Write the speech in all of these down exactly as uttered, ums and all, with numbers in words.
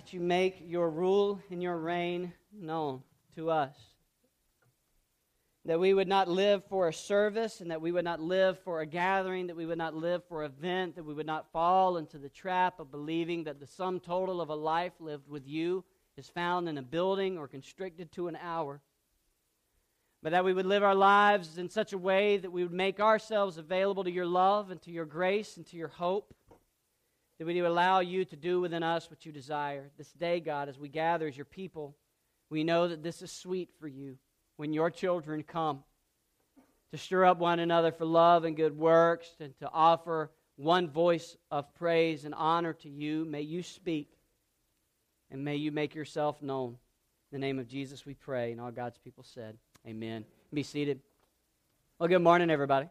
that you make your rule and your reign known to us. That we would not live for a service, and that we would not live for a gathering, that we would not live for an event, that we would not fall into the trap of believing that the sum total of a life lived with you is found in a building or constricted to an hour. But that we would live our lives in such a way that we would make ourselves available to your love and to your grace and to your hope. That we would allow you to do within us what you desire. This day, God, as we gather as your people, we know that this is sweet for you. When your children come to stir up one another for love and good works and to offer one voice of praise and honor to you, may you speak and may you make yourself known. In the name of Jesus we pray, and all God's people said, amen. Be seated. Well, good morning, everybody.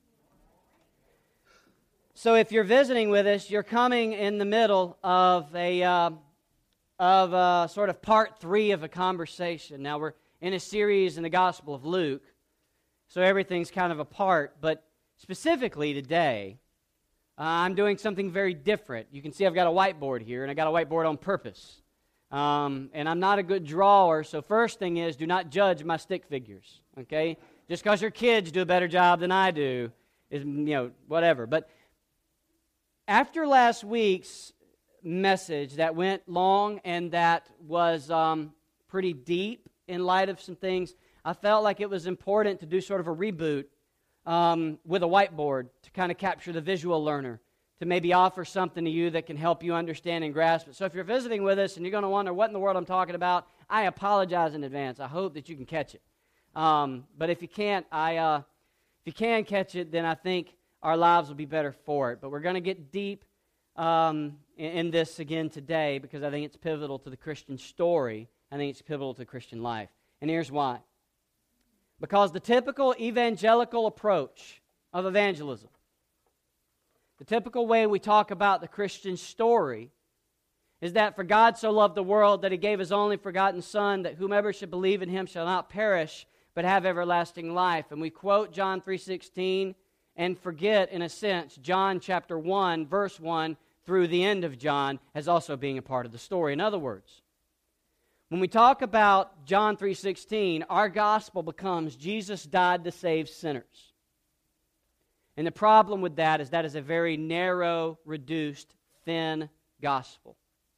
So if you're visiting with us, you're coming in the middle of a, uh, of a sort of part three of a conversation. Now, we're in a series in the Gospel of Luke, so everything's kind of apart, but specifically today, uh, I'm doing something very different. You can see I've got a whiteboard here, and I got a whiteboard on purpose, um, and I'm not a good drawer, so first thing is, do not judge my stick figures, okay? Just because your kids do a better job than I do, is, you know, whatever. But after last week's message that went long and that was um, pretty deep, in light of some things, I felt like it was important to do sort of a reboot um, with a whiteboard to kind of capture the visual learner, to maybe offer something to you that can help you understand and grasp it. So if you're visiting with us and you're going to wonder what in the world I'm talking about, I apologize in advance. I hope that you can catch it. Um, but if you can't, I uh, if you can catch it, then I think our lives will be better for it. But we're going to get deep um, in, in this again today because I think it's pivotal to the Christian story. I think it's pivotal to Christian life. And here's why. Because the typical evangelical approach of evangelism, the typical way we talk about the Christian story, is that for God so loved the world that He gave His only begotten Son, that whomever should believe in Him shall not perish, but have everlasting life. And we quote John three sixteen and forget, in a sense, John chapter one, verse one, through the end of John, as also being a part of the story. In other words, when we talk about John three sixteen, our gospel becomes Jesus died to save sinners. And the problem with that is that is a very narrow, reduced, thin gospel.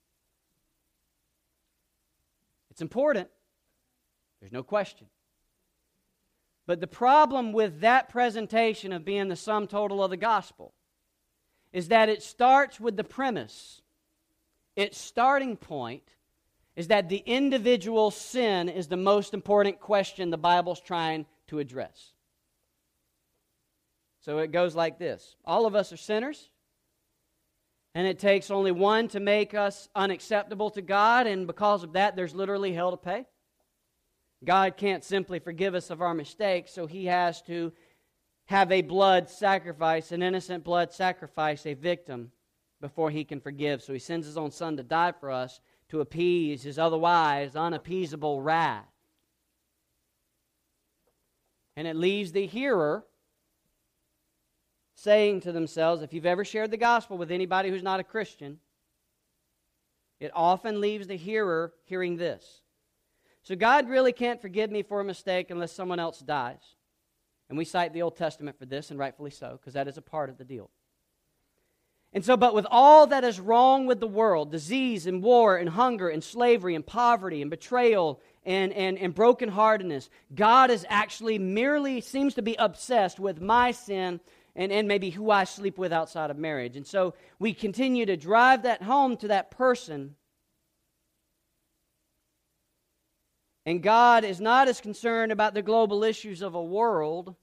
It's important. There's no question. But the problem with that presentation of being the sum total of the gospel is that it starts with the premise. Its starting point is that the individual sin is the most important question the Bible's trying to address. So it goes like this. All of us are sinners, and it takes only one to make us unacceptable to God, and because of that, there's literally hell to pay. God can't simply forgive us of our mistakes, so He has to have a blood sacrifice, an innocent blood sacrifice, a victim, before He can forgive. So He sends His own Son to die for us, to appease His otherwise unappeasable wrath. And it leaves the hearer saying to themselves, if you've ever shared the gospel with anybody who's not a Christian, it often leaves the hearer hearing this. So God really can't forgive me for a mistake unless someone else dies. And we cite the Old Testament for this, and rightfully so, because that is a part of the deal. And so, but with all that is wrong with the world, disease and war and hunger and slavery and poverty and betrayal and, and, and brokenheartedness, God is actually merely seems to be obsessed with my sin and, and maybe who I sleep with outside of marriage. And so we continue to drive that home to that person. And God is not as concerned about the global issues of a world.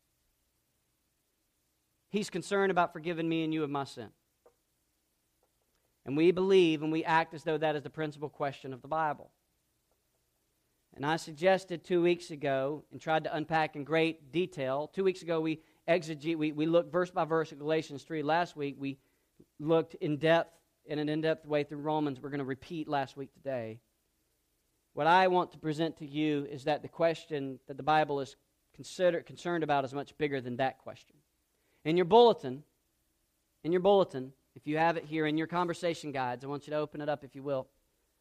He's concerned about forgiving me and you of my sin. And we believe and we act as though that is the principal question of the Bible. And I suggested two weeks ago and tried to unpack in great detail. Two weeks ago we exegete, we, we looked verse by verse at Galatians three. Last week we looked in depth, in an in-depth way through Romans. We're going to repeat last week today. What I want to present to you is that the question that the Bible is consider, concerned about is much bigger than that question. In your bulletin, in your bulletin, if you have it here in your conversation guides, I want you to open it up if you will.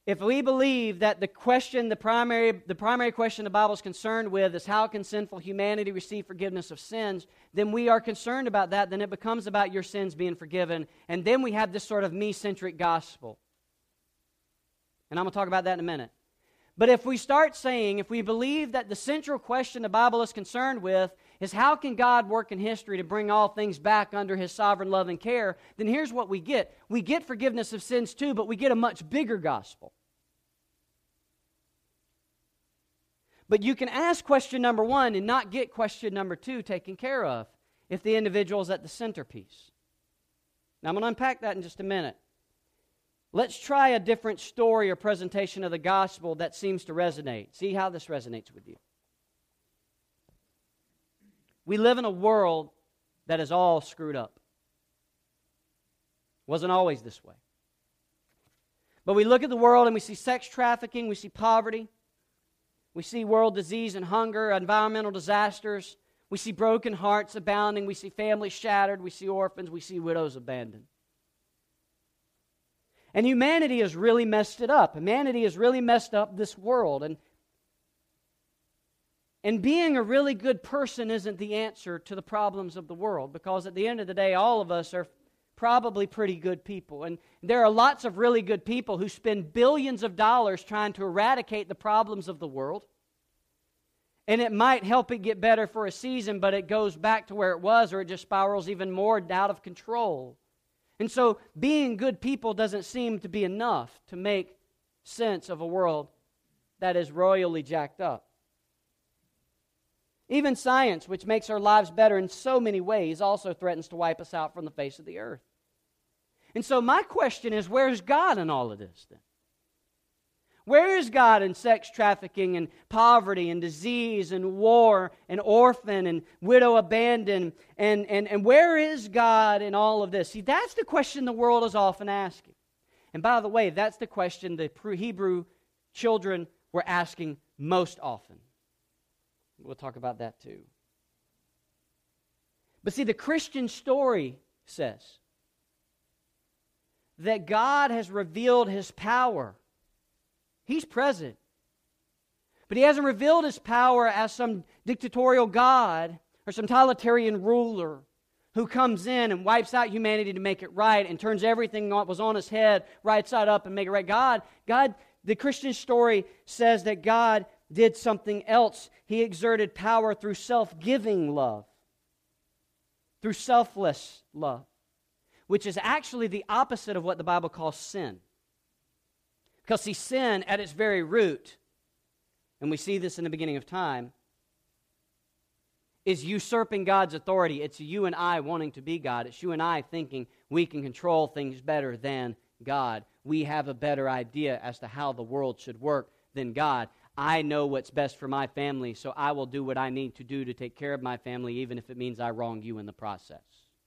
If we believe that the question, the primary, the primary question the Bible is concerned with is how can sinful humanity receive forgiveness of sins, then we are concerned about that, then it becomes about your sins being forgiven, and then we have this sort of me-centric gospel. And I'm going to talk about that in a minute. But if we start saying, if we believe that the central question the Bible is concerned with is how can God work in history to bring all things back under His sovereign love and care, then here's what we get. We get forgiveness of sins too, but we get a much bigger gospel. But you can ask question number one and not get question number two taken care of if the individual is at the centerpiece. Now I'm going to unpack that in just a minute. Let's try a different story or presentation of the gospel that seems to resonate. See how this resonates with you. We live in a world that is all screwed up. Wasn't always this way. But we look at the world and we see sex trafficking, we see poverty, we see world disease and hunger, environmental disasters, we see broken hearts abounding, we see families shattered, we see orphans, we see widows abandoned. And humanity has really messed it up. Humanity has really messed up this world. And, and being a really good person isn't the answer to the problems of the world, because at the end of the day, all of us are probably pretty good people. And there are lots of really good people who spend billions of dollars trying to eradicate the problems of the world. And it might help it get better for a season, but it goes back to where it was, or it just spirals even more out of control. And so being good people doesn't seem to be enough to make sense of a world that is royally jacked up. Even science, which makes our lives better in so many ways, also threatens to wipe us out from the face of the earth. And so my question is, where's God in all of this then? Where is God in sex trafficking and poverty and disease and war and orphan and widow abandoned? And, and, and where is God in all of this? See, that's the question the world is often asking. And by the way, that's the question the Hebrew children were asking most often. We'll talk about that too. But see, the Christian story says that God has revealed His power. He's present. But He hasn't revealed His power as some dictatorial God or some totalitarian ruler who comes in and wipes out humanity to make it right and turns everything that was on His head right side up and make it right. God, God, the Christian story says that God did something else. He exerted power through self-giving love, through selfless love, which is actually the opposite of what the Bible calls sin. Because, see, sin at its very root, and we see this in the beginning of time, is usurping God's authority. It's you and I wanting to be God. It's you and I thinking we can control things better than God. We have a better idea as to how the world should work than God. I know what's best for my family, so I will do what I need to do to take care of my family, even if it means I wrong you in the process.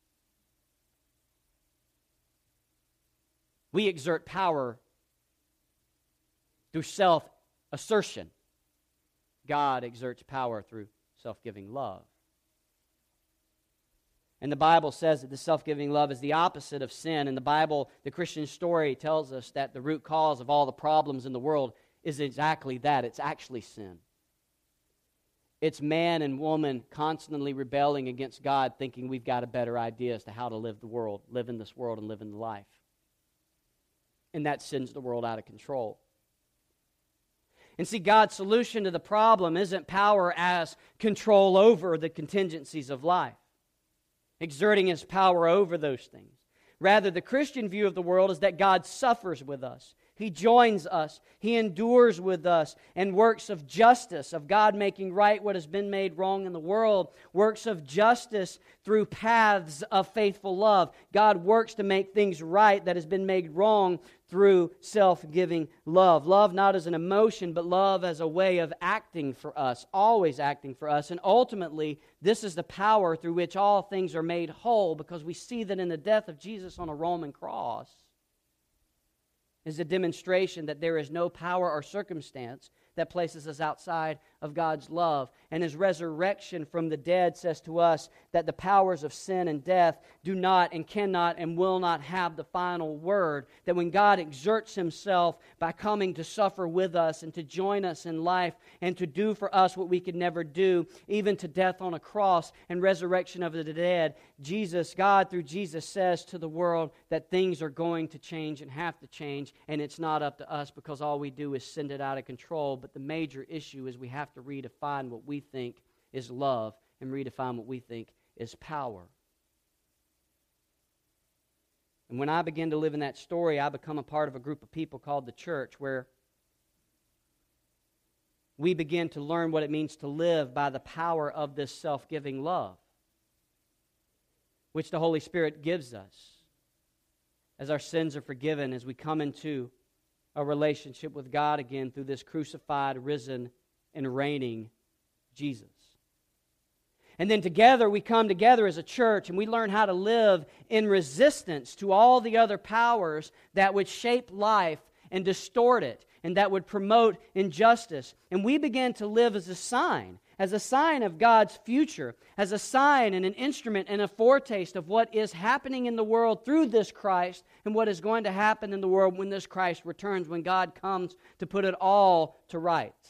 We exert power through self-assertion. God exerts power through self-giving love. And the Bible says that the self-giving love is the opposite of sin. And the Bible, the Christian story, tells us that the root cause of all the problems in the world is exactly that. It's actually sin. It's man and woman constantly rebelling against God, thinking we've got a better idea as to how to live the world, live in this world and live in the life. And that sends the world out of control. And see, God's solution to the problem isn't power as control over the contingencies of life, exerting His power over those things. Rather, the Christian view of the world is that God suffers with us. He joins us. He endures with us. And works of justice, of God making right what has been made wrong in the world. Works of justice through paths of faithful love. God works to make things right that has been made wrong through self-giving love. Love not as an emotion, but love as a way of acting for us, always acting for us. And ultimately, this is the power through which all things are made whole, because we see that in the death of Jesus on a Roman cross is a demonstration that there is no power or circumstance that places us outside of God's love. And His resurrection from the dead says to us that the powers of sin and death do not and cannot and will not have the final word. That when God exerts Himself by coming to suffer with us and to join us in life and to do for us what we could never do, even to death on a cross and resurrection of the dead, Jesus, God through Jesus says to the world that things are going to change and have to change, and it's not up to us because all we do is send it out of control. But the major issue is we have to redefine what we think is love and redefine what we think is power. And when I begin to live in that story, I become a part of a group of people called the church, where we begin to learn what it means to live by the power of this self-giving love, which the Holy Spirit gives us as our sins are forgiven, as we come into a relationship with God again through this crucified, risen, and reigning Jesus. And then together we come together as a church and we learn how to live in resistance to all the other powers that would shape life and distort it and that would promote injustice. And we begin to live as a sign, as a sign of God's future, as a sign and an instrument and a foretaste of what is happening in the world through this Christ and what is going to happen in the world when this Christ returns, when God comes to put it all to rights.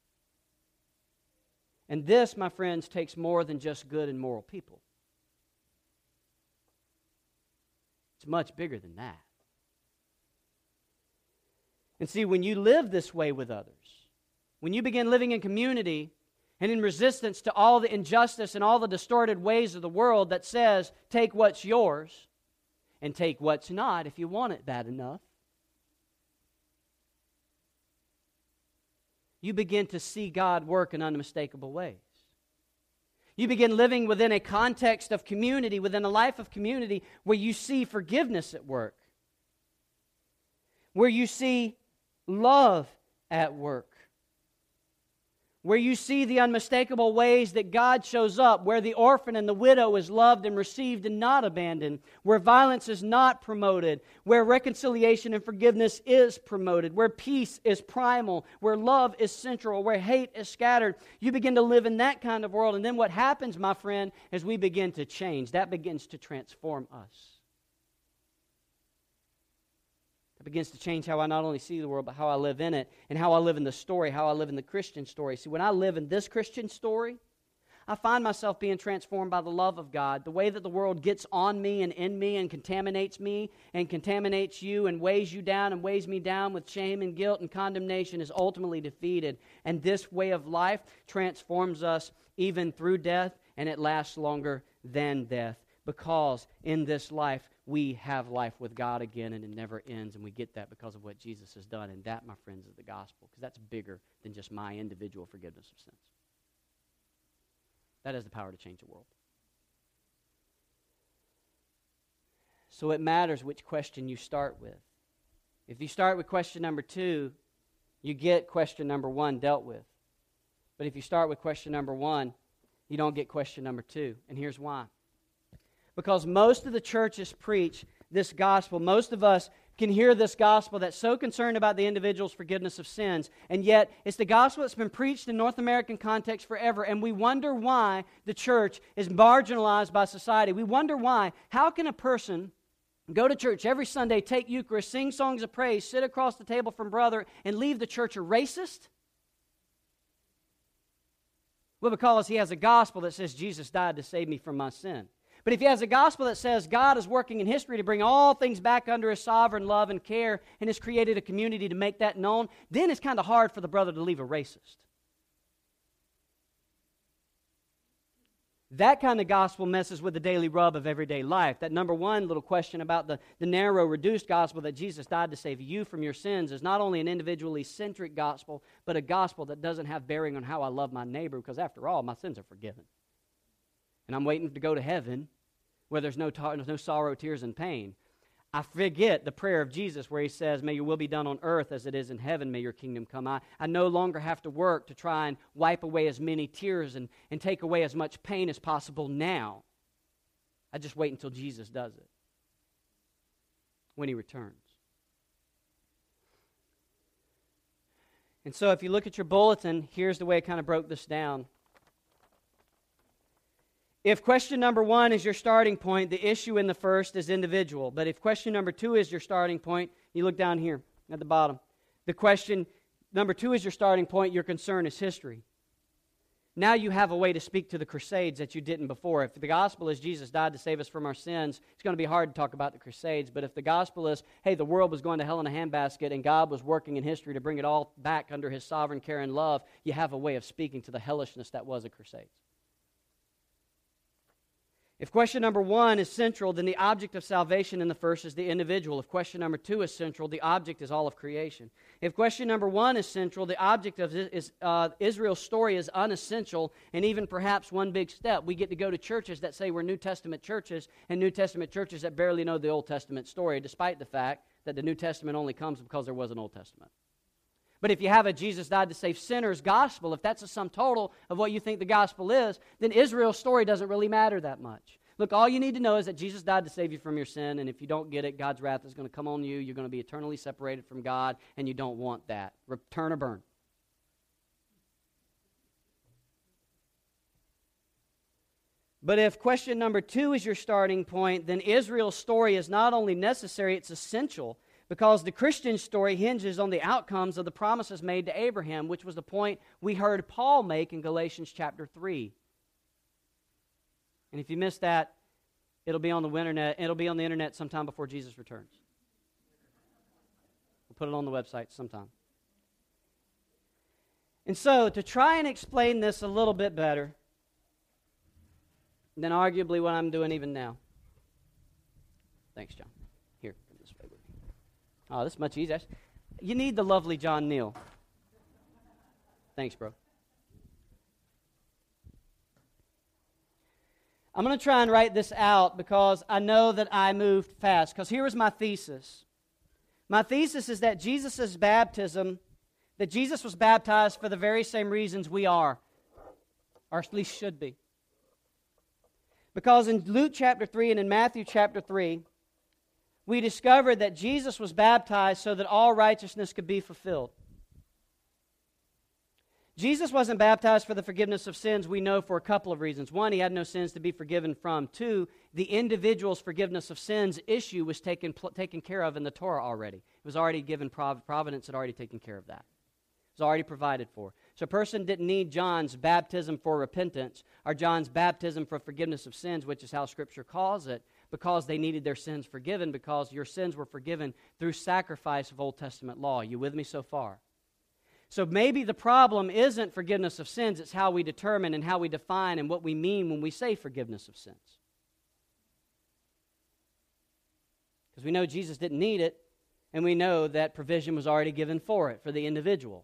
And this, my friends, takes more than just good and moral people. It's much bigger than that. And see, when you live this way with others, when you begin living in community and in resistance to all the injustice and all the distorted ways of the world that says, take what's yours and take what's not if you want it bad enough, you begin to see God work in unmistakable ways. You begin living within a context of community, within a life of community, where you see forgiveness at work, where you see love at work, where you see the unmistakable ways that God shows up, where the orphan and the widow is loved and received and not abandoned, where violence is not promoted, where reconciliation and forgiveness is promoted, where peace is primal, where love is central, where hate is scattered. You begin to live in that kind of world, and then what happens, my friend, is we begin to change. That begins to transform us. It begins to change how I not only see the world, but how I live in it, and how I live in the story, how I live in the Christian story. See, when I live in this Christian story, I find myself being transformed by the love of God. The way that the world gets on me and in me and contaminates me and contaminates you and weighs you down and weighs me down with shame and guilt and condemnation is ultimately defeated. And this way of life transforms us even through death, and it lasts longer than death. Because in this life, we have life with God again, and it never ends, and we get that because of what Jesus has done. And that, my friends, is the gospel, because that's bigger than just my individual forgiveness of sins. That has the power to change the world. So it matters which question you start with. If you start with question number two, you get question number one dealt with. But if you start with question number one, you don't get question number two. And here's why. Because most of the churches preach this gospel. Most of us can hear this gospel that's so concerned about the individual's forgiveness of sins, and yet it's the gospel that's been preached in North American context forever, and we wonder why the church is marginalized by society. We wonder why. How can a person go to church every Sunday, take Eucharist, sing songs of praise, sit across the table from brother, and leave the church a racist? Well, because he has a gospel that says Jesus died to save me from my sin. But if he has a gospel that says God is working in history to bring all things back under his sovereign love and care and has created a community to make that known, then it's kind of hard for the brother to leave a racist. That kind of gospel messes with the daily rub of everyday life. That number one little question about the, the narrow, reduced gospel that Jesus died to save you from your sins is not only an individually centric gospel, but a gospel that doesn't have bearing on how I love my neighbor, because after all, my sins are forgiven. And I'm waiting to go to heaven where there's no, ta- no sorrow, tears, and pain. I forget the prayer of Jesus where he says, may your will be done on earth as it is in heaven, may your kingdom come. I, I no longer have to work to try and wipe away as many tears and, and take away as much pain as possible now. I just wait until Jesus does it when he returns. And so if you look at your bulletin, here's the way I kind of broke this down. If question number one is your starting point, the issue in the first is individual. But if question number two is your starting point, you look down here at the bottom. The question number two is your starting point, your concern is history. Now you have a way to speak to the Crusades that you didn't before. If the gospel is Jesus died to save us from our sins, it's going to be hard to talk about the Crusades. But if the gospel is, hey, the world was going to hell in a handbasket and God was working in history to bring it all back under His sovereign care and love, you have a way of speaking to the hellishness that was a Crusades. If question number one is central, then the object of salvation in the first is the individual. If question number two is central, the object is all of creation. If question number one is central, the object of is, uh, Israel's story is unessential, and even perhaps one big step. We get to go to churches that say we're New Testament churches, and New Testament churches that barely know the Old Testament story, despite the fact that the New Testament only comes because there was an Old Testament. But if you have a Jesus died to save sinners gospel, if that's a sum total of what you think the gospel is, then Israel's story doesn't really matter that much. Look, all you need to know is that Jesus died to save you from your sin, and if you don't get it, God's wrath is going to come on you. You're going to be eternally separated from God, and you don't want that. Return or burn. But if question number two is your starting point, then Israel's story is not only necessary, it's essential, because the Christian story hinges on the outcomes of the promises made to Abraham, which was the point we heard Paul make in Galatians chapter three. And if you missed that, it'll be on the internet. It'll be on the internet sometime before Jesus returns. We'll put it on the website sometime. And so, to try and explain this a little bit better than arguably what I'm doing even now. Thanks, John. Here, come this way with me. Oh, this is much easier. You need the lovely John Neal. Thanks, bro. I'm going to try and write this out because I know that I moved fast. Because here was my thesis. My thesis is that Jesus' baptism, that Jesus was baptized for the very same reasons we are, or at least should be. Because in Luke chapter three and in Matthew chapter three, we discovered that Jesus was baptized so that all righteousness could be fulfilled. Jesus wasn't baptized for the forgiveness of sins, we know, for a couple of reasons. One, He had no sins to be forgiven from. Two, the individual's forgiveness of sins issue was taken, taken care of in the Torah already. It was already given, Providence had already taken care of that. It was already provided for. So a person didn't need John's baptism for repentance or John's baptism for forgiveness of sins, which is how Scripture calls it, because they needed their sins forgiven, because your sins were forgiven through sacrifice of Old Testament law. You with me so far? So maybe the problem isn't forgiveness of sins, it's how we determine and how we define and what we mean when we say forgiveness of sins. Because we know Jesus didn't need it, and we know that provision was already given for it, for the individual.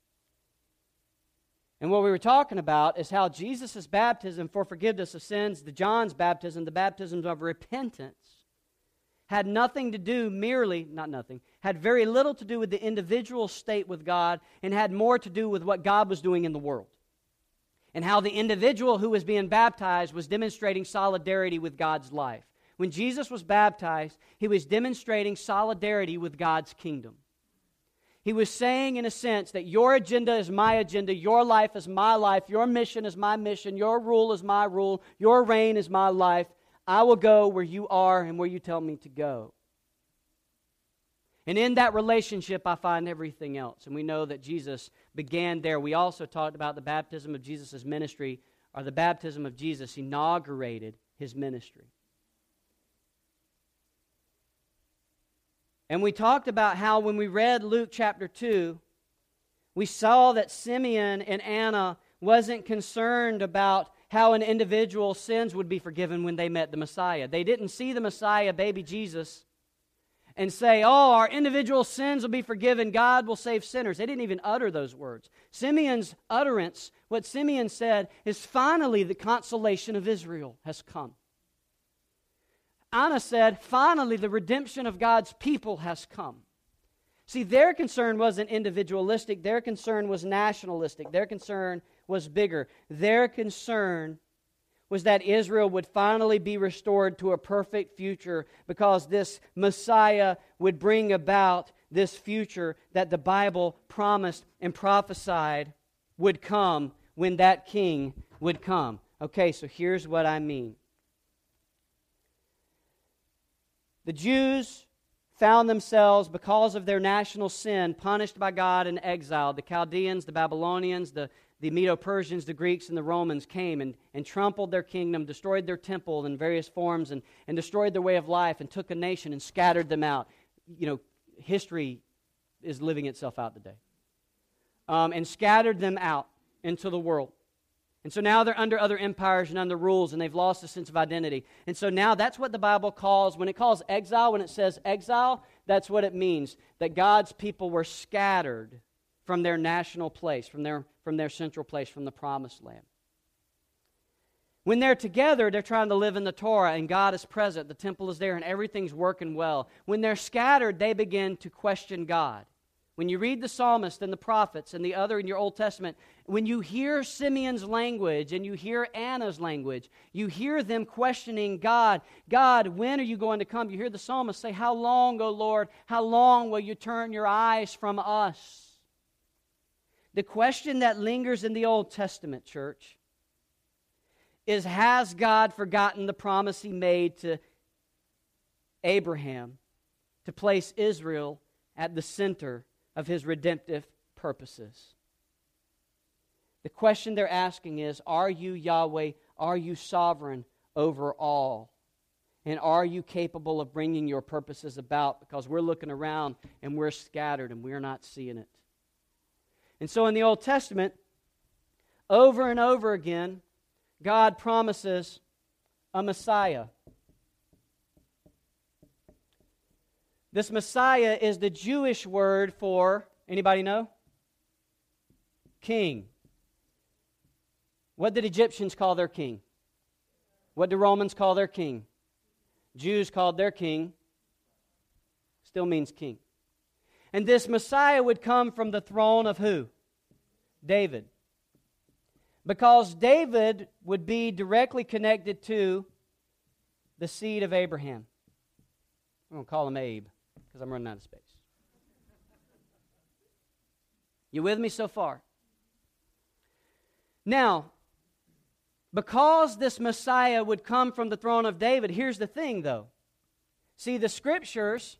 And what we were talking about is how Jesus' baptism for forgiveness of sins, the John's baptism, the baptism of repentance, had nothing to do merely, not nothing, had very little to do with the individual state with God and had more to do with what God was doing in the world. And how the individual who was being baptized was demonstrating solidarity with God's life. When Jesus was baptized, He was demonstrating solidarity with God's kingdom. He was saying, in a sense, that your agenda is my agenda, your life is my life, your mission is my mission, your rule is my rule, your reign is my life. I will go where you are and where you tell me to go. And in that relationship, I find everything else. And we know that Jesus began there. We also talked about the baptism of Jesus' ministry, or the baptism of Jesus inaugurated His ministry. And we talked about how when we read Luke chapter two, we saw that Simeon and Anna wasn't concerned about how an individual's sins would be forgiven when they met the Messiah. They didn't see the Messiah, baby Jesus, and say, oh, our individual sins will be forgiven, God will save sinners. They didn't even utter those words. Simeon's utterance, what Simeon said, is finally the consolation of Israel has come. Anna said, finally the redemption of God's people has come. See, their concern wasn't individualistic. Their concern was nationalistic. Their concern was bigger. Their concern was that Israel would finally be restored to a perfect future because this Messiah would bring about this future that the Bible promised and prophesied would come when that king would come. Okay, so here's what I mean. The Jews found themselves, because of their national sin, punished by God and exiled. The Chaldeans, the Babylonians, the, the Medo-Persians, the Greeks, and the Romans came and, and trampled their kingdom, destroyed their temple in various forms, and, and destroyed their way of life, and took a nation and scattered them out. You know, history is living itself out today. Um, and scattered them out into the world. And so now they're under other empires and under rules, and they've lost a sense of identity. And so now that's what the Bible calls, when it calls exile, when it says exile, that's what it means, that God's people were scattered from their national place, from their, from their central place, from the promised land. When they're together, they're trying to live in the Torah, and God is present, the temple is there, and everything's working well. When they're scattered, they begin to question God. When you read the psalmist and the prophets and the other in your Old Testament, when you hear Simeon's language and you hear Anna's language, you hear them questioning God. God, when are you going to come? You hear the psalmist say, how long, O Lord, how long will you turn your eyes from us? The question that lingers in the Old Testament, church, is, has God forgotten the promise He made to Abraham to place Israel at the center of His redemptive purposes? The question they're asking is, are you Yahweh? Are you sovereign over all? And are you capable of bringing your purposes about? Because we're looking around and we're scattered and we're not seeing it. And so in the Old Testament, over and over again, God promises a Messiah. This Messiah is the Jewish word for, anybody know? King. What did Egyptians call their king? What do Romans call their king? Jews called their king, still means king. And this Messiah would come from the throne of who? David. Because David would be directly connected to the seed of Abraham. I'm going to call him Abe, because I'm running out of space. You with me so far? Now, because this Messiah would come from the throne of David, here's the thing, though. See, the Scriptures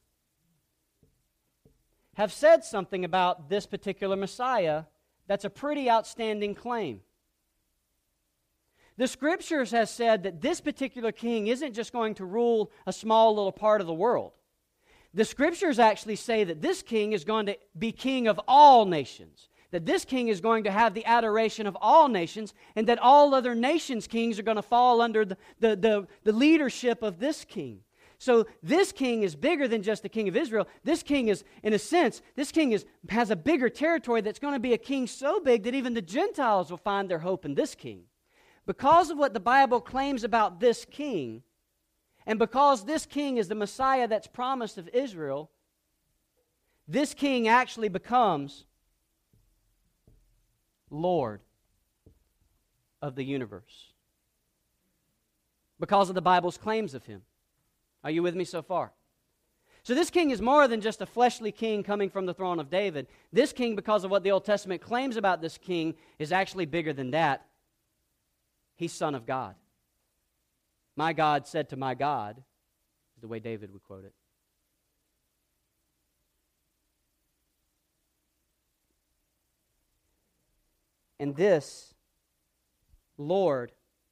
have said something about this particular Messiah that's a pretty outstanding claim. The Scriptures has said that this particular king isn't just going to rule a small little part of the world. The Scriptures actually say that this king is going to be king of all nations, that this king is going to have the adoration of all nations, and that all other nations' kings are going to fall under the, the, the, the leadership of this king. So this king is bigger than just the king of Israel. This king is, in a sense, this king is, has a bigger territory that's going to be a king so big that even the Gentiles will find their hope in this king. Because of what the Bible claims about this king, and because this king is the Messiah that's promised of Israel, this king actually becomes Lord of the universe. Because of the Bible's claims of him. Are you with me so far? So this king is more than just a fleshly king coming from the throne of David. This king, because of what the Old Testament claims about this king, is actually bigger than that. He's Son of God. My God said to my God, is the way David would quote it. And this Lord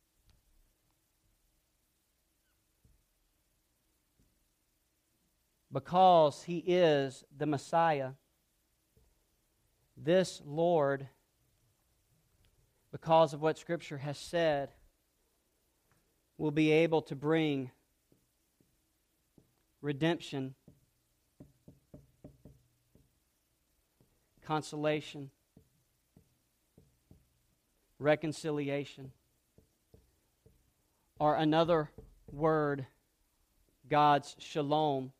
because he is the Messiah, this Lord, because of what Scripture has said, will be able to bring redemption, consolation, reconciliation, or another word, God's shalom,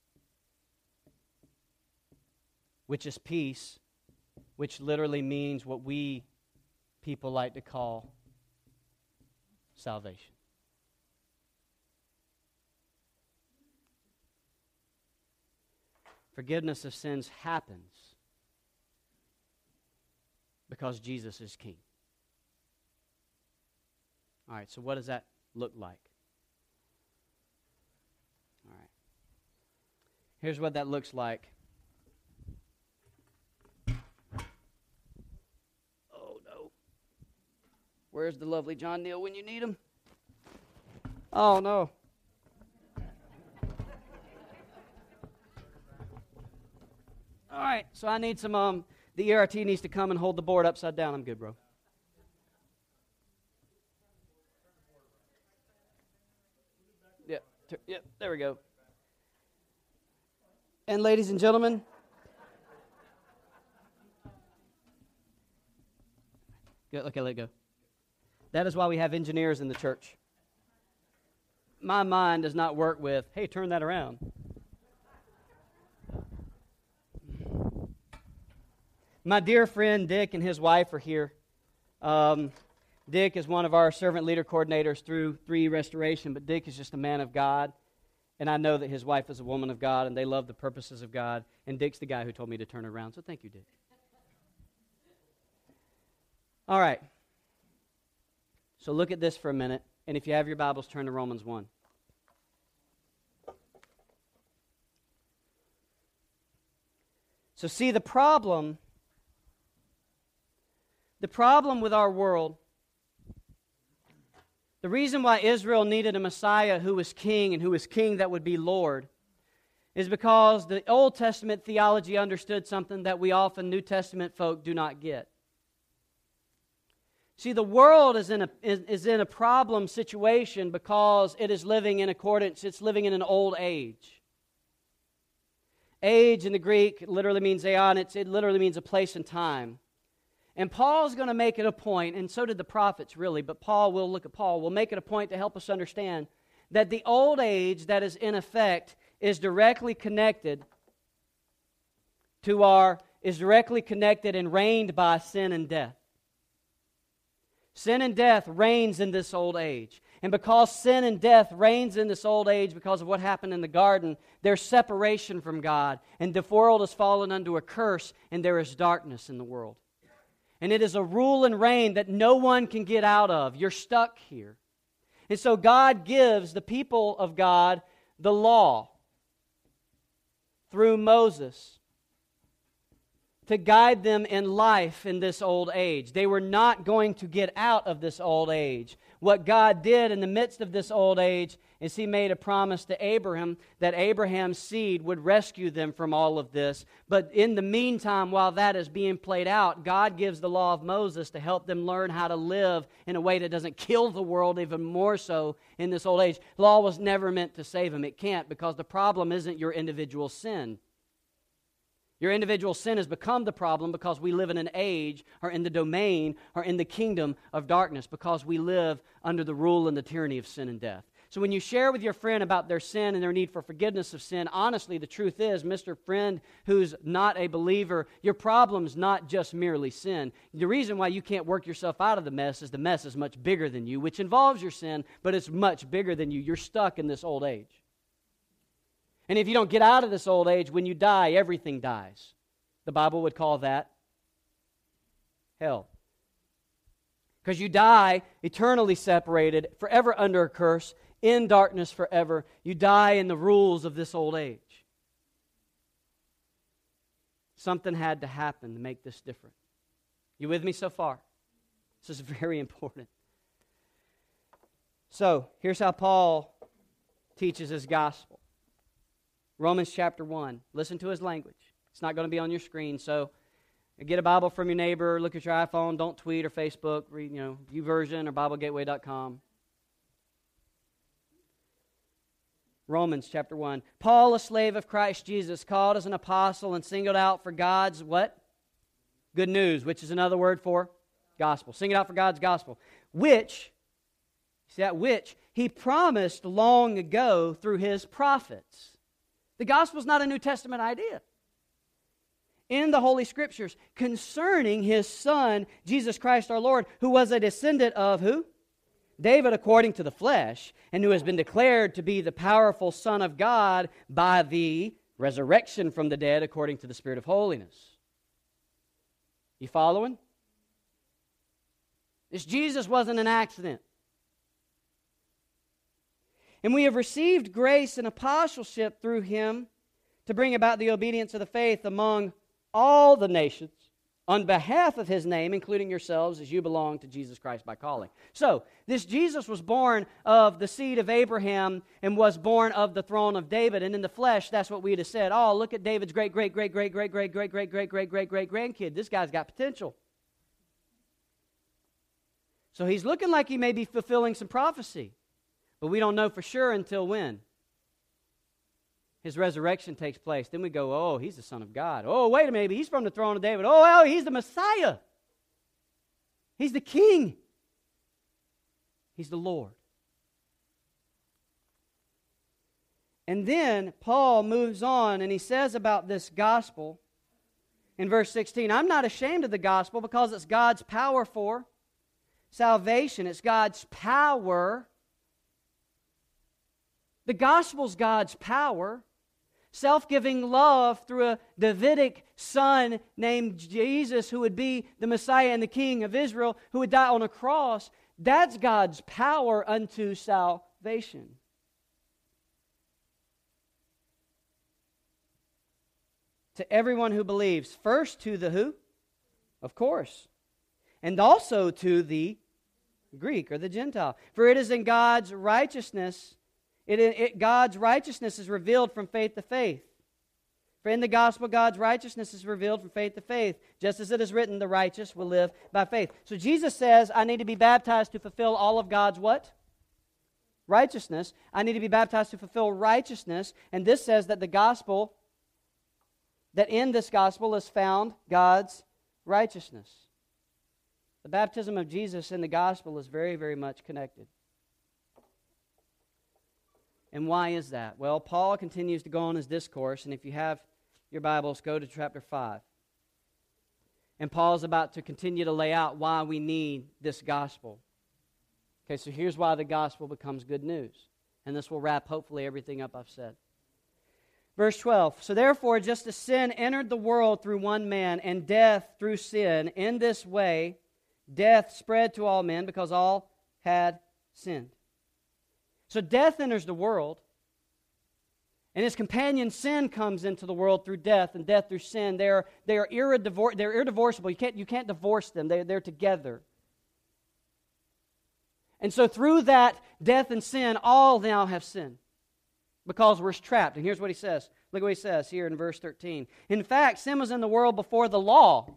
which is peace, which literally means what we people like to call salvation. Forgiveness of sins happens because Jesus is King. All right, so what does that look like? All right. Here's what that looks like. Oh, no. Where's the lovely John Neal when you need him? Oh, no. All right, so I need some, um, the E R T needs to come and hold the board upside down. I'm good, bro. Yep, yeah, yep, yeah, there we go. And ladies and gentlemen, good, okay, let it go. That is why we have engineers in the church. My mind does not work with, hey, turn that around. My dear friend Dick and his wife are here. Um, Dick is one of our servant leader coordinators through three E Restoration, but Dick is just a man of God, and I know that his wife is a woman of God, and they love the purposes of God, and Dick's the guy who told me to turn it around, so thank you, Dick. All right. So look at this for a minute, and if you have your Bibles, turn to Romans one. So see, the problem... The problem with our world, the reason why Israel needed a Messiah who was king and who was king that would be Lord, is because the Old Testament theology understood something that we often New Testament folk do not get. See, the world is in a is, is in a problem situation because it is living in accordance, it's living in an old age. Age in the Greek literally means aeon, it's, it literally means a place and time. And Paul's going to make it a point, and so did the prophets really, but Paul will look at Paul, will make it a point to help us understand that the old age that is in effect is directly connected to our, is directly connected and reigned by sin and death. Sin and death reigns in this old age. And because sin and death reigns in this old age because of what happened in the garden, there's separation from God, and the world has fallen under a curse, and there is darkness in the world. And it is a rule and reign that no one can get out of. You're stuck here. And so God gives the people of God the law through Moses to guide them in life in this old age. They were not going to get out of this old age. What God did in the midst of this old age is He made a promise to Abraham that Abraham's seed would rescue them from all of this. But in the meantime, while that is being played out, God gives the law of Moses to help them learn how to live in a way that doesn't kill the world even more so in this old age. Law was never meant to save them. It can't, because the problem isn't your individual sin. Your individual sin has become the problem because we live in an age or in the domain or in the kingdom of darkness, because we live under the rule and the tyranny of sin and death. So when you share with your friend about their sin and their need for forgiveness of sin, honestly, the truth is, Mister Friend who's not a believer, your problem's not just merely sin. The reason why you can't work yourself out of the mess is the mess is much bigger than you, which involves your sin, but it's much bigger than you. You're stuck in this old age. And if you don't get out of this old age, when you die, everything dies. The Bible would call that hell. Because you die eternally separated, forever under a curse, in darkness forever. You die in the rules of this old age. Something had to happen to make this different. You with me so far? This is very important. So, here's how Paul teaches his gospel. Romans chapter one. Listen to his language. It's not going to be on your screen, so get a Bible from your neighbor, look at your iPhone, don't tweet or Facebook, read, you know, YouVersion or Bible Gateway dot com. Romans chapter one. Paul, a slave of Christ Jesus, called as an apostle and singled out for God's what? Good news, which is another word for gospel. Singled out for God's gospel, which, see that, which He promised long ago through His prophets. The gospel is not a New Testament idea. In the Holy Scriptures, concerning His Son, Jesus Christ our Lord, who was a descendant of who? David according to the flesh, and who has been declared to be the powerful Son of God by the resurrection from the dead according to the Spirit of holiness. You following? This Jesus wasn't an accident. And we have received grace and apostleship through him to bring about the obedience of the faith among all the nations on behalf of his name, including yourselves, as you belong to Jesus Christ by calling. So, this Jesus was born of the seed of Abraham and was born of the throne of David. And in the flesh, that's what we'd have said. Oh, look at David's great, great, great, great, great, great, great, great, great, great, great, great grandkid. This guy's got potential. So he's looking like he may be fulfilling some prophecy. But we don't know for sure until when? His resurrection takes place. Then we go, oh, he's the Son of God. Oh, wait a minute, he's from the throne of David. Oh, well, he's the Messiah. He's the King. He's the Lord. And then Paul moves on and he says about this gospel in verse sixteen, I'm not ashamed of the gospel because it's God's power for salvation. It's God's power. The gospel's God's power. Self-giving love through a Davidic son named Jesus who would be the Messiah and the King of Israel, who would die on a cross. That's God's power unto salvation. To everyone who believes. First to the who? Of course. And also to the Greek or the Gentile. For it is in God's righteousness It, it, God's righteousness is revealed from faith to faith. For in the gospel, God's righteousness is revealed from faith to faith. Just as it is written, the righteous will live by faith. So Jesus says, I need to be baptized to fulfill all of God's what? Righteousness. I need to be baptized to fulfill righteousness. And this says that the gospel, that in this gospel is found God's righteousness. The baptism of Jesus in the gospel is very, very much connected. And why is that? Well, Paul continues to go on his discourse, and if you have your Bibles, go to chapter five. And Paul's about to continue to lay out why we need this gospel. Okay, so here's why the gospel becomes good news. And this will wrap, hopefully, everything up I've said. Verse twelve, so therefore, just as sin entered the world through one man, and death through sin, in this way, death spread to all men because all had sinned. So death enters the world, and his companion sin comes into the world through death, and death through sin. They are, they are irredivor- they're irdivorcible. You can't, you can't divorce them. They, they're together. And so through that death and sin, all now have sinned because we're trapped. And here's what he says. Look what he says here in verse thirteen. In fact, sin was in the world before the law.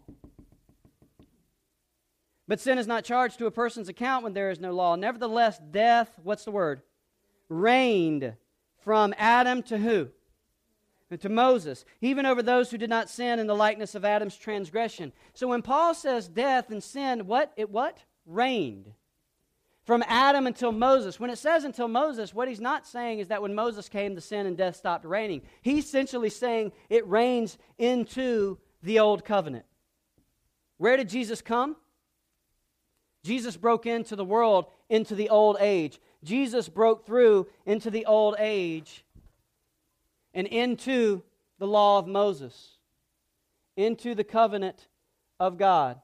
But sin is not charged to a person's account when there is no law. Nevertheless, death, what's the word? Reigned from Adam to who? To Moses, even over those who did not sin in the likeness of Adam's transgression. So when Paul says death and sin, what? It what? Reigned. From Adam until Moses. When it says until Moses, what he's not saying is that when Moses came, the sin and death stopped reigning. He's essentially saying it reigns into the old covenant. Where did Jesus come? Jesus broke into the world, into the old age. Jesus broke through into the old age and into the law of Moses, into the covenant of God.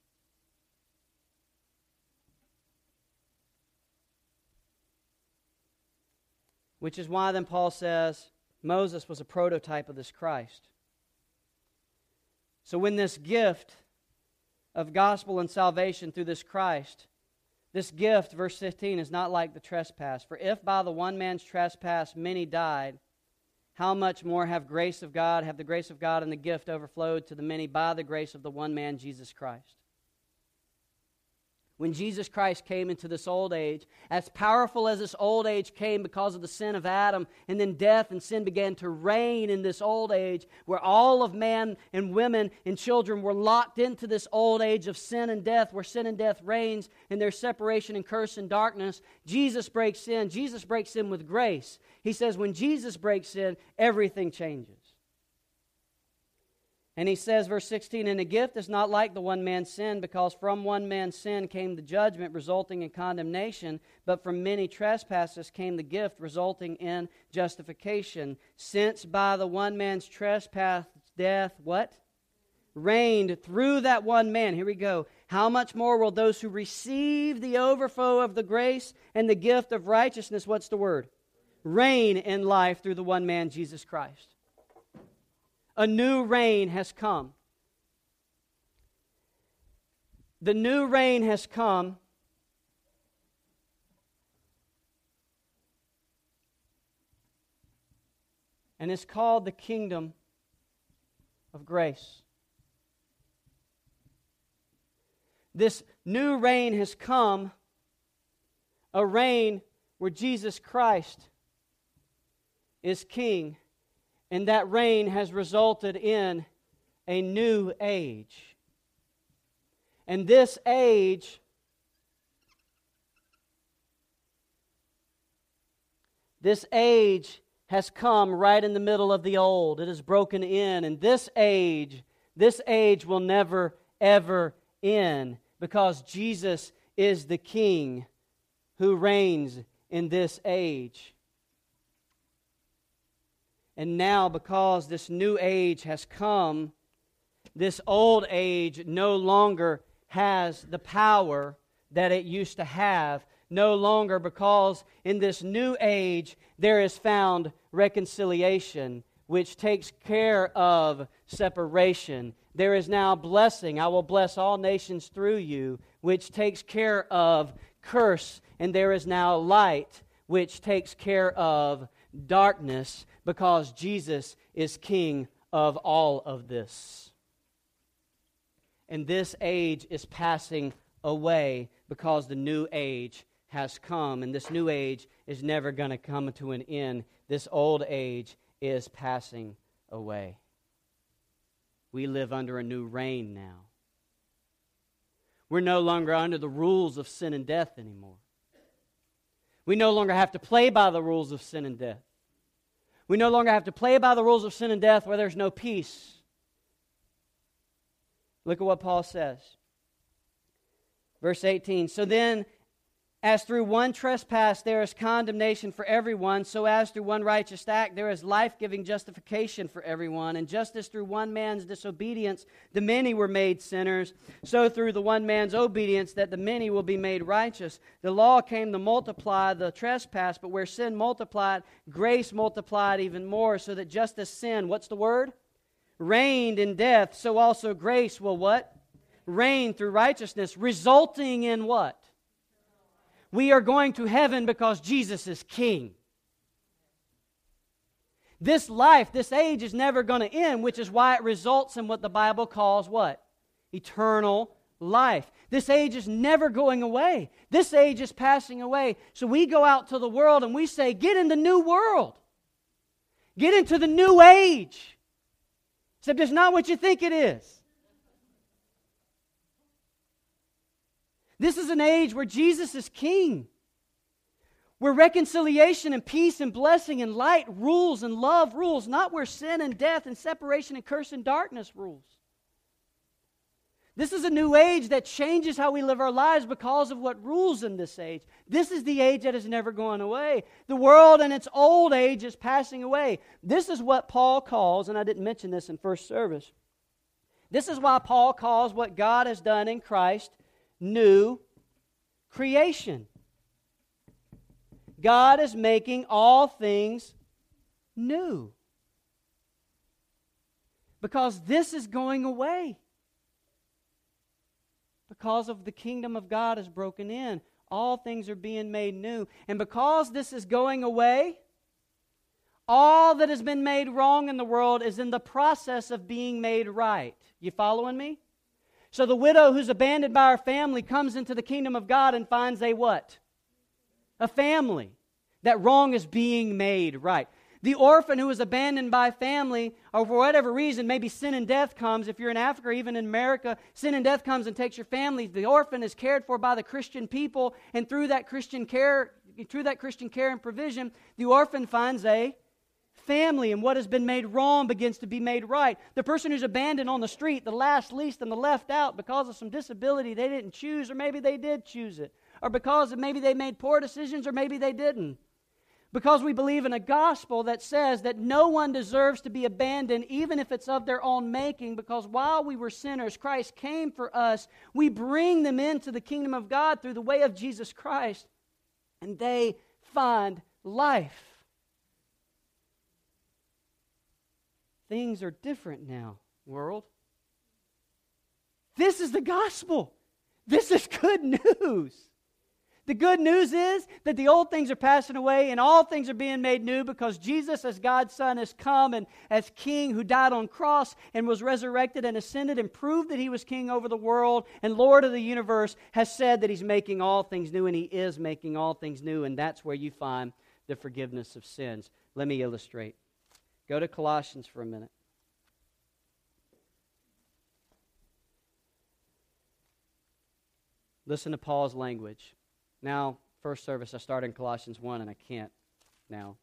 Which is why then Paul says Moses was a prototype of this Christ. So when this gift of gospel and salvation through this Christ, this gift, verse fifteen, is not like the trespass. For if by the one man's trespass many died, how much more have grace of God, have the grace of God and the gift overflowed to the many by the grace of the one man, Jesus Christ. When Jesus Christ came into this old age, as powerful as this old age came because of the sin of Adam, and then death and sin began to reign in this old age, where all of man and women and children were locked into this old age of sin and death, where sin and death reigns, and there's separation and curse and darkness, Jesus breaks in. Jesus breaks in with grace. He says when Jesus breaks in, everything changes. And he says, verse sixteen, and the gift is not like the one man's sin, because from one man's sin came the judgment, resulting in condemnation, but from many trespasses came the gift, resulting in justification. Since by the one man's trespass death, what? Reigned through that one man. Here we go. How much more will those who receive the overflow of the grace and the gift of righteousness, what's the word? Reign in life through the one man, Jesus Christ. A new reign has come. The new reign has come. And it's called the kingdom of grace. This new reign has come, a reign where Jesus Christ is king. And that reign has resulted in a new age. And this age this age has come right in the middle of the old. It is broken in. And this age, this age will never, ever end, because Jesus is the King who reigns in this age. And now, because this new age has come, this old age no longer has the power that it used to have. No longer, because in this new age there is found reconciliation, which takes care of separation. There is now blessing. I will bless all nations through you, which takes care of curse. And there is now light, which takes care of darkness, because Jesus is King of all of this. And this age is passing away because the new age has come. And this new age is never going to come to an end. This old age is passing away. We live under a new reign now. We're no longer under the rules of sin and death anymore. We no longer have to play by the rules of sin and death. We no longer have to play by the rules of sin and death where there's no peace. Look at what Paul says. Verse eighteen, so then, as through one trespass there is condemnation for everyone, so as through one righteous act there is life-giving justification for everyone. And just as through one man's disobedience the many were made sinners, so through the one man's obedience that the many will be made righteous. The law came to multiply the trespass, but where sin multiplied, grace multiplied even more, so that just as sin, what's the word? Reigned in death, so also grace will what? Reign through righteousness, resulting in what? We are going to heaven because Jesus is King. This life, this age is never going to end, which is why it results in what the Bible calls what? Eternal life. This age is never going away. This age is passing away. So we go out to the world and we say, get in the new world. Get into the new age. Except it's not what you think it is. This is an age where Jesus is King, where reconciliation and peace and blessing and light rules and love rules, not where sin and death and separation and curse and darkness rules. This is a new age that changes how we live our lives because of what rules in this age. This is the age that is never going away. The world in its old age is passing away. This is what Paul calls, and I didn't mention this in first service, this is why Paul calls what God has done in Christ new creation. God is making all things new. Because this is going away. Because of the kingdom of God is broken in. All things are being made new. And because this is going away, all that has been made wrong in the world is in the process of being made right. You following me? So the widow who's abandoned by her family comes into the kingdom of God and finds a what? A family. That wrong is being made right. The orphan who is abandoned by family, or for whatever reason, maybe sin and death comes. If you're in Africa or even in America, sin and death comes and takes your family. The orphan is cared for by the Christian people, and through that Christian care, through that Christian care and provision, the orphan finds a family and what has been made wrong begins to be made right. The person who's abandoned on the street, the last, least, and the left out because of some disability they didn't choose, or maybe they did choose it, or because of maybe they made poor decisions, or maybe they didn't. Because we believe in a gospel that says that no one deserves to be abandoned, even if it's of their own making, because while we were sinners, Christ came for us. We bring them into the kingdom of God through the way of Jesus Christ, and they find life. Things are different now, world. This is the gospel. This is good news. The good news is that the old things are passing away and all things are being made new because Jesus as God's Son has come and as King who died on cross and was resurrected and ascended and proved that He was King over the world and Lord of the universe has said that He's making all things new, and He is making all things new, and that's where you find the forgiveness of sins. Let me illustrate. Go to Colossians for a minute. Listen to Paul's language. Now, first service, I started in Colossians one, and I can't now.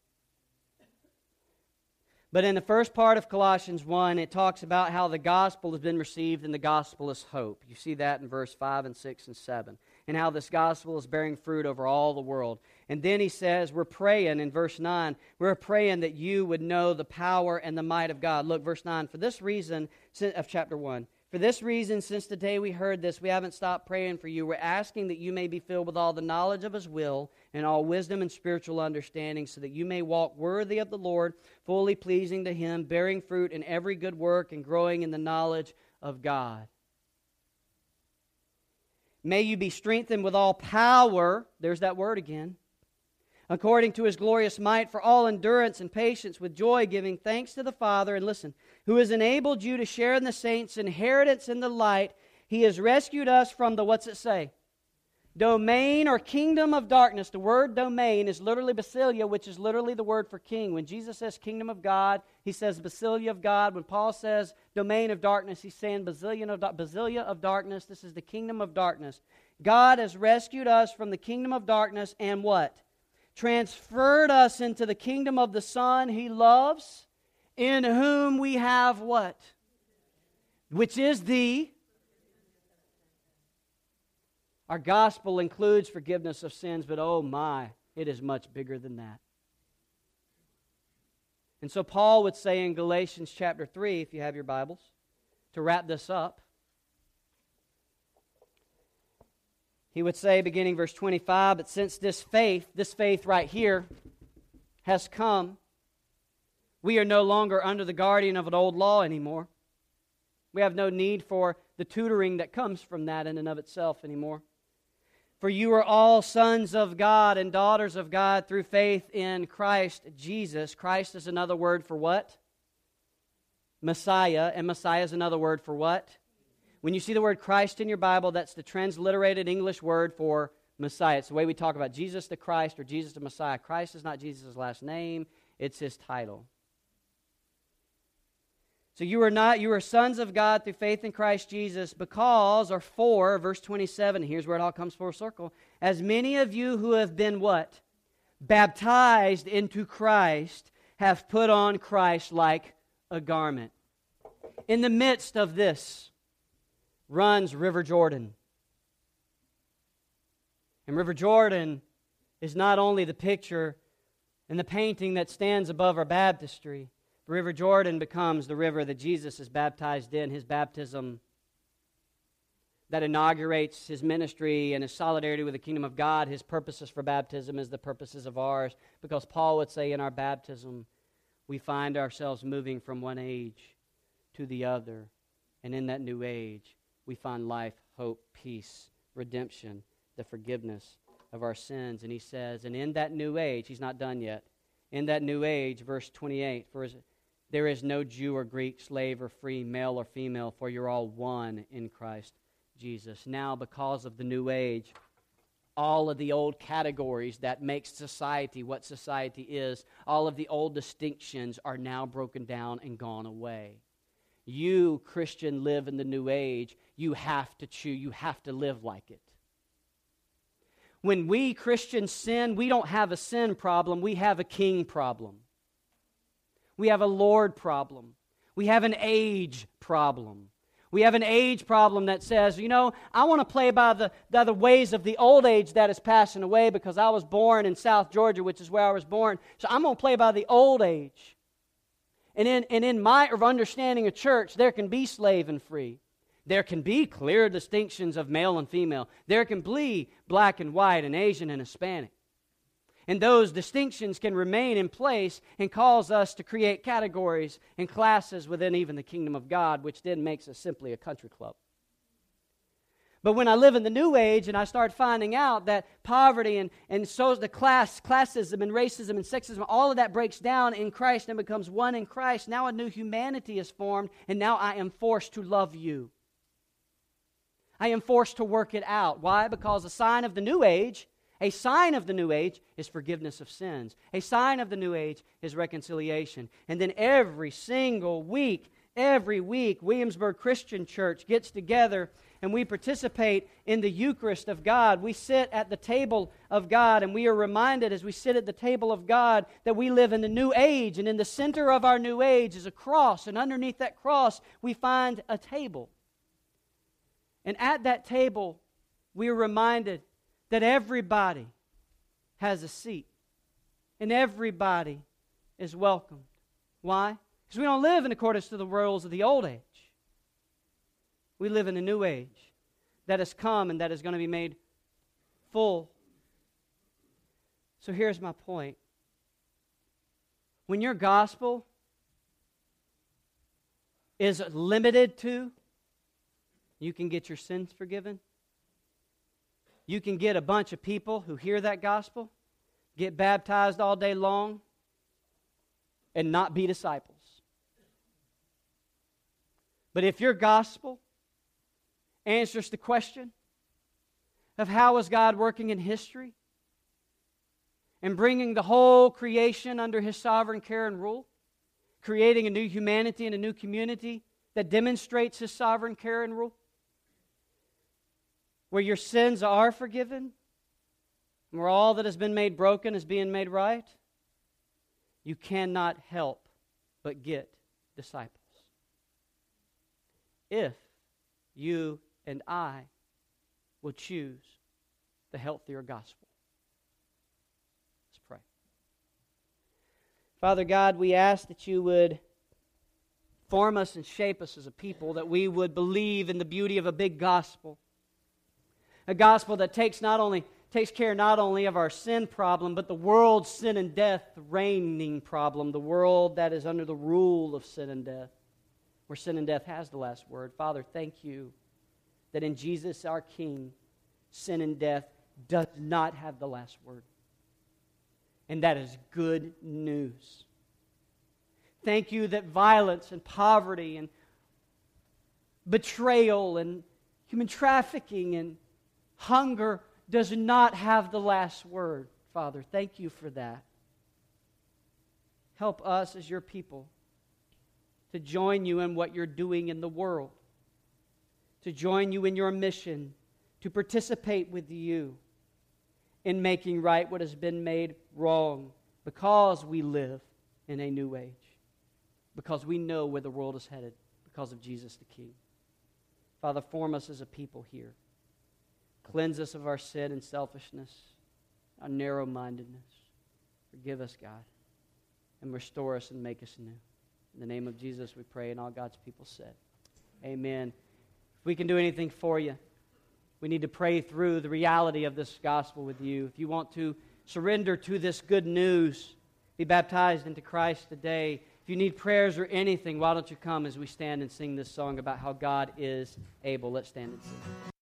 But in the first part of Colossians one, it talks about how the gospel has been received, and the gospel is hope. You see that in verse five and six and seven. And how this gospel is bearing fruit over all the world. And then he says, we're praying in verse nine, we're praying that you would know the power and the might of God. Look, verse nine, for this reason, of chapter one, for this reason, since the day we heard this, we haven't stopped praying for you. We're asking that you may be filled with all the knowledge of His will and all wisdom and spiritual understanding, so that you may walk worthy of the Lord, fully pleasing to Him, bearing fruit in every good work and growing in the knowledge of God. May you be strengthened with all power, there's that word again, according to His glorious might, for all endurance and patience with joy, giving thanks to the Father, and listen, who has enabled you to share in the saints' inheritance in the light. He has rescued us from the, what's it say? Domain or kingdom of darkness. The word domain is literally basilia, which is literally the word for king. When Jesus says kingdom of God, He says basilia of God. When Paul says domain of darkness, he's saying basilia of, basilia of darkness. This is the kingdom of darkness. God has rescued us from the kingdom of darkness and what? Transferred us into the kingdom of the Son He loves, in whom we have what? Which is the... Our gospel includes forgiveness of sins, but oh my, it is much bigger than that. And so Paul would say in Galatians chapter three, if you have your Bibles, to wrap this up, he would say, beginning verse twenty-five, but since this faith, this faith right here, has come, we are no longer under the guardian of an old law anymore. We have no need for the tutoring that comes from that in and of itself anymore. For you are all sons of God and daughters of God through faith in Christ Jesus. Christ is another word for what? Messiah. And Messiah is another word for what? When you see the word Christ in your Bible, that's the transliterated English word for Messiah. It's the way we talk about Jesus the Christ or Jesus the Messiah. Christ is not Jesus' last name, it's His title. So you are not, you are sons of God through faith in Christ Jesus because, or for, verse twenty-seven, here's where it all comes full circle. As many of you who have been what? Baptized into Christ have put on Christ like a garment. In the midst of this runs River Jordan. And River Jordan is not only the picture and the painting that stands above our baptistry. The River Jordan becomes the river that Jesus is baptized in, His baptism that inaugurates His ministry and His solidarity with the kingdom of God. His purposes for baptism is the purposes of ours, because Paul would say in our baptism, we find ourselves moving from one age to the other. And in that new age, we find life, hope, peace, redemption, the forgiveness of our sins. And he says, and in that new age, he's not done yet, in that new age, verse twenty-eight, for is, there is no Jew or Greek, slave or free, male or female, for you're all one in Christ Jesus. Now, because of the new age, all of the old categories that make society what society is, all of the old distinctions are now broken down and gone away. You, Christian, live in the new age. You have to choose. You have to live like it. When we Christians sin, we don't have a sin problem. We have a king problem. We have a Lord problem. We have an age problem. We have an age problem that says, you know, I want to play by the, the, the ways of the old age that is passing away because I was born in South Georgia, which is where I was born. So I'm going to play by the old age. And in, and in my understanding of church, there can be slave and free. There can be clear distinctions of male and female. There can be black and white and Asian and Hispanic. And those distinctions can remain in place and cause us to create categories and classes within even the kingdom of God, which then makes us simply a country club. But when I live in the new age and I start finding out that poverty and, and so the class, classism and racism and sexism, all of that breaks down in Christ and becomes one in Christ, now a new humanity is formed, and now I am forced to love you. I am forced to work it out. Why? Because a sign of the new age A sign of the new age is forgiveness of sins. A sign of the new age is reconciliation. And then every single week, every week, Williamsburg Christian Church gets together and we participate in the Eucharist of God. We sit at the table of God, and we are reminded as we sit at the table of God that we live in the new age, and in the center of our new age is a cross, and underneath that cross we find a table. And at that table we are reminded that everybody has a seat and everybody is welcomed. Why? Because we don't live in accordance to the rules of the old age. We live in a new age that has come and that is going to be made full. So here's my point. When your gospel is limited to, you can get your sins forgiven. You can get a bunch of people who hear that gospel, get baptized all day long, and not be disciples. But if your gospel answers the question of how is God working in history and bringing the whole creation under His sovereign care and rule, creating a new humanity and a new community that demonstrates His sovereign care and rule, where your sins are forgiven, and where all that has been made broken is being made right, you cannot help but get disciples. If you and I will choose the healthier gospel. Let's pray. Father God, we ask that you would form us and shape us as a people, that we would believe in the beauty of a big gospel. A gospel that takes not only takes care not only of our sin problem, but the world's sin and death reigning problem, the world that is under the rule of sin and death, where sin and death has the last word. Father, thank you that in Jesus our King, sin and death does not have the last word. And that is good news. Thank you that violence and poverty and betrayal and human trafficking and hunger does not have the last word, Father. Thank you for that. Help us as your people to join you in what you're doing in the world, to join you in your mission, to participate with you in making right what has been made wrong, because we live in a new age, because we know where the world is headed, because of Jesus the King. Father, form us as a people here. Cleanse us of our sin and selfishness, our narrow-mindedness. Forgive us, God, and restore us and make us new. In the name of Jesus we pray, and all God's people said, amen. If we can do anything for you, we need to pray through the reality of this gospel with you. If you want to surrender to this good news, be baptized into Christ today. If you need prayers or anything, why don't you come as we stand and sing this song about how God is able. Let's stand and sing.